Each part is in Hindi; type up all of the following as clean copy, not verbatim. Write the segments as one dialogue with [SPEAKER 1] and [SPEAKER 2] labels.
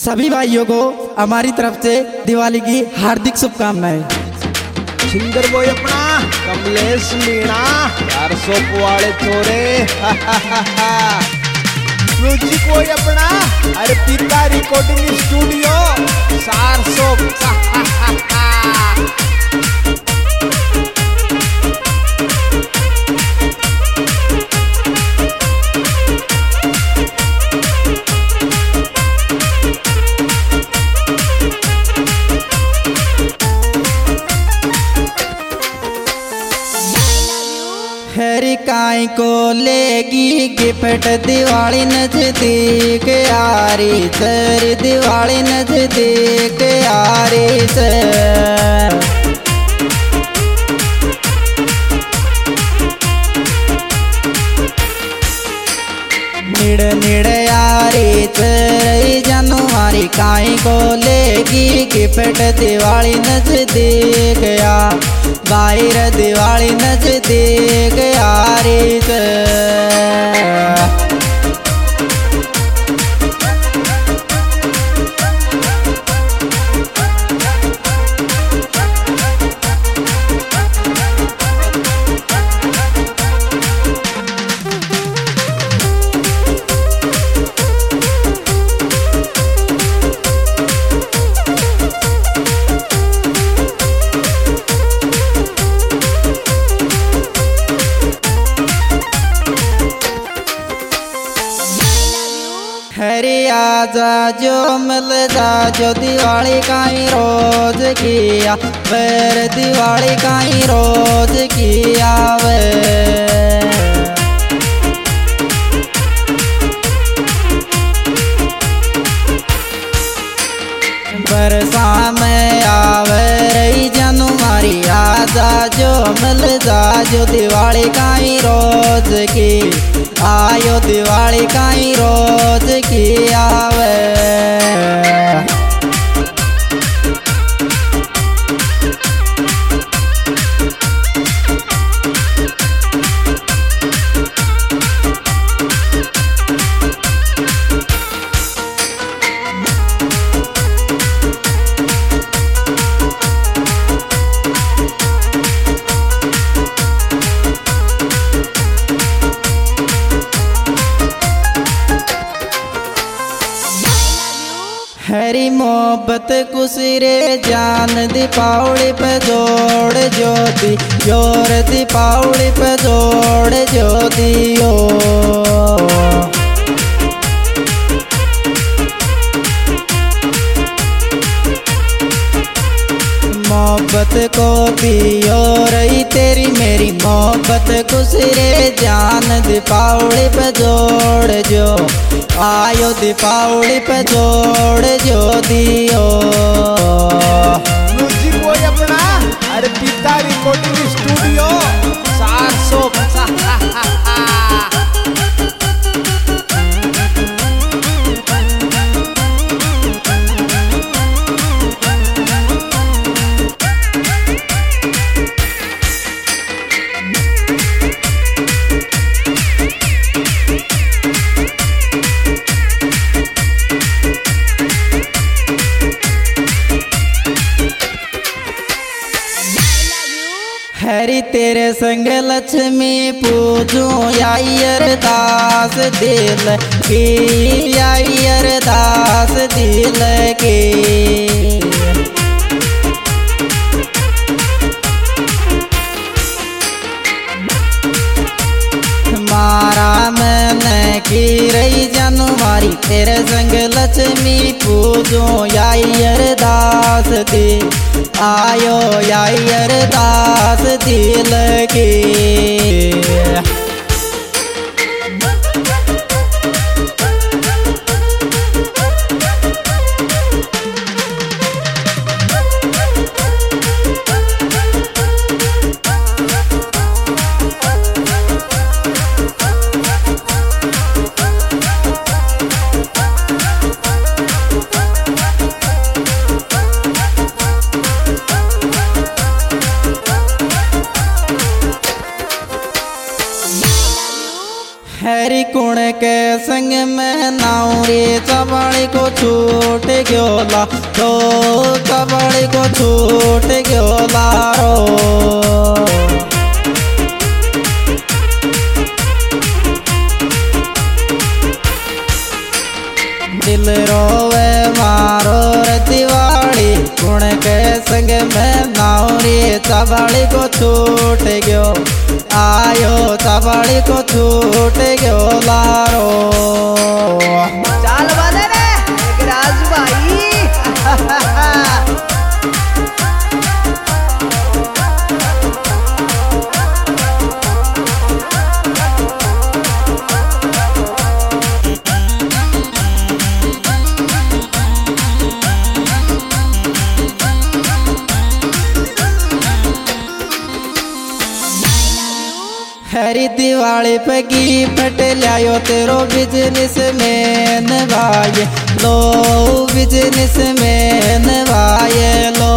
[SPEAKER 1] सभी भाइयों को हमारी तरफ से दिवाली की हार्दिक शुभकामनाएं।
[SPEAKER 2] सिंगर बॉय अपना कमलेश मीणा 400 वाले छोरे म्यूजिक बॉय अपना अर्पिता रिकॉर्डिंग स्टूडियो 400।
[SPEAKER 1] हरी काई को लेगी गिफ्ट दिवाली नजदीक आ रही सर, दिवाली नजदीक आ रही सर। निड़ निड़ आ रही सर जनवरी काई को लेगी गिफ्ट दिवाली नजदीक आ बाहर दिवाली नजदीक आ रही है। हरे आजा जो मिल जा जो दिवाली काई रोज किया फिर दिवाली काई रोज किया वे। बरसा में आवे रही जनवरी आजा जो मिल जा जो दिवाली काई रोज की आयो दिवाली काई रोज की आवे। हरी मोहब्बत कुसरे जान दीपावली पे जोड़ ज्योति जोर दीपावली पे जोड़ ज्योतियो। मोहब्बत को दियो रही तेरी मेरी मोहब्बत कुसरे जान दीपावली पे जोड़ जो आयो दीपावली पे जोड़ जो दियो।
[SPEAKER 2] म्यूजिक बॉय अपना अर्पिता रिकॉर्डिंग स्टूडियो 400।
[SPEAKER 1] हरी तेरे संग लक्ष्मी पूजू आई अरदास दिल की आई अरदास दिल की। मारा मैंने की रही जनवरी तेरे संग लक्ष्मी पूजो आई अरदास दी आयो आई अरदास दिल की। के संग में नाउरी चबड़ी को छूट ग्योला तो चबड़ी को छूट ग्योला रो दिल रोवे मारो रे दिवाली गुण के संग में नाउरी चबड़ी को छूट गयो आयो चबड़ी को छूट गयो लारो
[SPEAKER 3] चाल वाले रे राज भाई
[SPEAKER 1] हरी दिवाली पे गिफ्ट लायो तेरो बिजनेस मैन भाई लो बिजनेस मैन भाई लो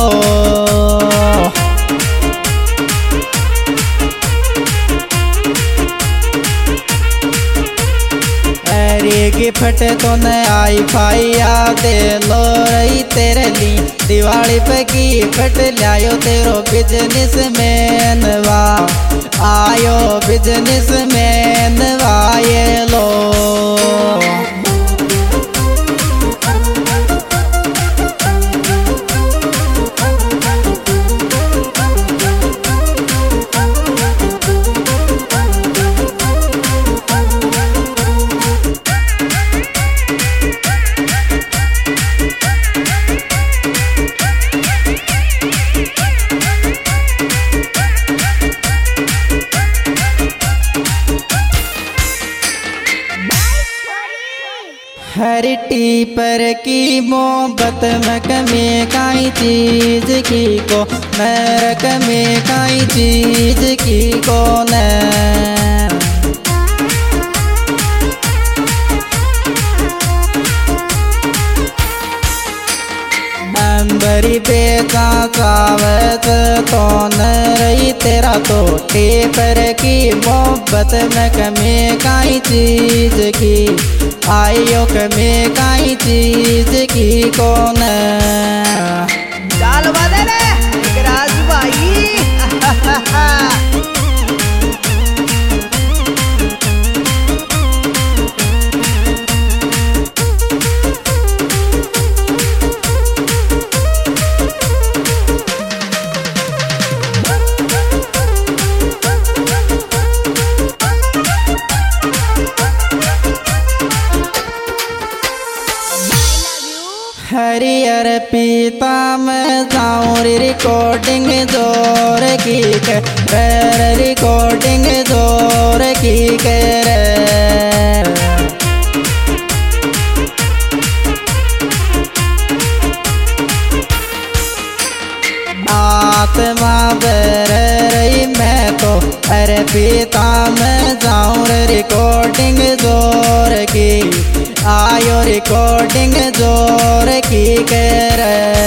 [SPEAKER 1] हरी गिफ्ट तो न आई फाइया दे लो रही तेरे ली दिवाली पे गिफ्ट लायो तेरो बिजनेस मैन वाह आयो बिजनेस मैन वाये लो हरिटी पर की मोहब्बत में कमी काई चीज की को नरक में काई चीज की को न अंबरी बेचा चावत तो न रही तेरा तो टेपर की मोहब्बत में कमी काई चीज की आयो कमी काई चीज की कौन
[SPEAKER 3] चाल वाले रे राज भाई
[SPEAKER 1] हरियर पीता में जाऊं रिकॉर्डिंग जोर की कर रिकॉर्डिंग जोर की कर आत्मा बर रही मैं तो अरे पीता में जाऊं रिकॉर्डिंग जोर की आयो रिकॉर्डिंग जोर की कर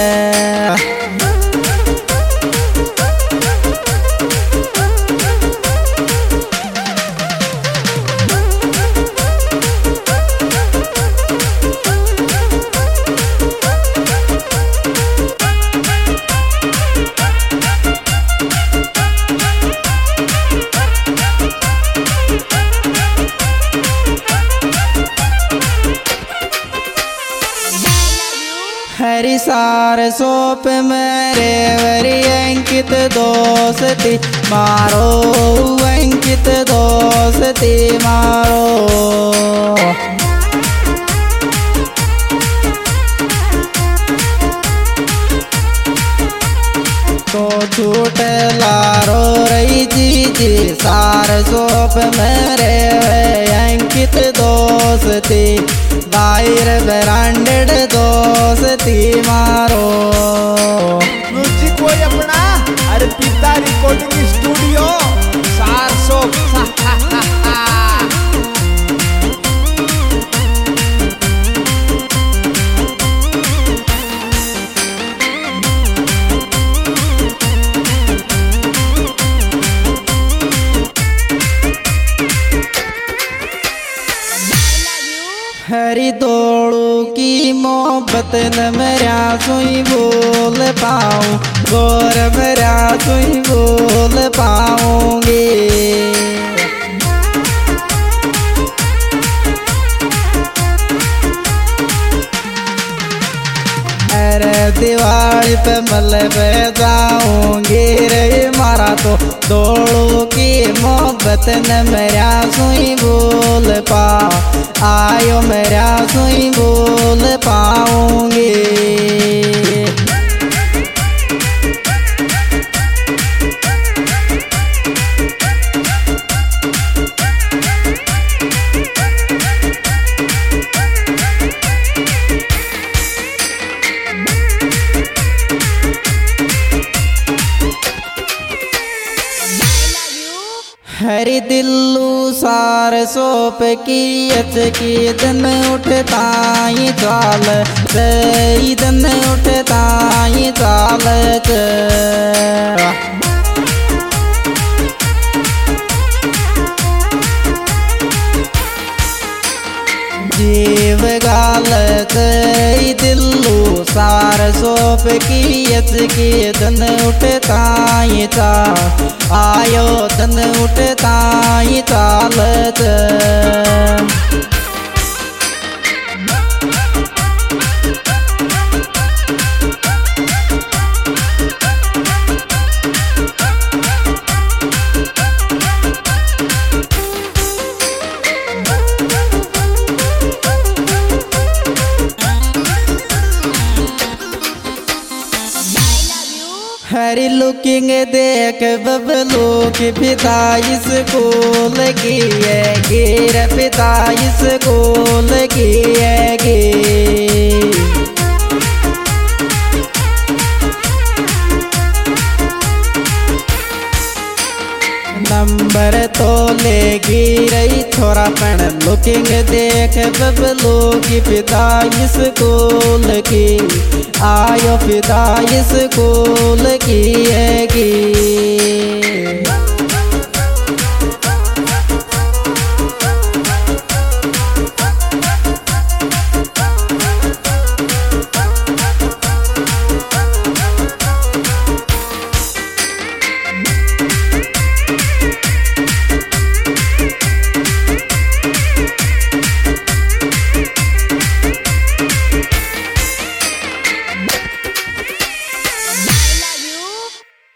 [SPEAKER 1] हरी सार सोप मेरे वरी अंकित दोस्ती मारो अंकित दोस्ती मारो तो छूट लारो रही जी सार सोप मेरे अंकित दोस्ती बाहर ब्रांडेड दोस्ती मारो
[SPEAKER 2] म्यूजिक कोई अपना अर्पिता रिकॉर्डिंग स्टूडियो 400
[SPEAKER 3] Bye.
[SPEAKER 1] मोहब्बत न मेरा सुई बोल पाऊं, गोर मेरा सुई बोल पाऊंगी। अरे दिवाली पे मलबे जाऊंगी रे मारा तो दौड़ू की मोहब्बत न मेरा सुई बोल पा, आयो मेरा सुई बोल पाऊंगी। हरी दिल्लू सार सोप की अचकी दिन उठता ही चाल, सही दिन उठता ही चाल जीव गालत दिल्लू सार सोप की अचकी दिन उठता ही चाल, आयो दिन उठता ही चालत। हरी लुकिंग देख बबलू की पिता स्कूल की है गिर, पिता स्कूल की है गिर। नंबर तो लेगी रही छोरा पण लुकिंग देख बबलू की पिता स्कूल की, आयो पिता स्कूल की है गी।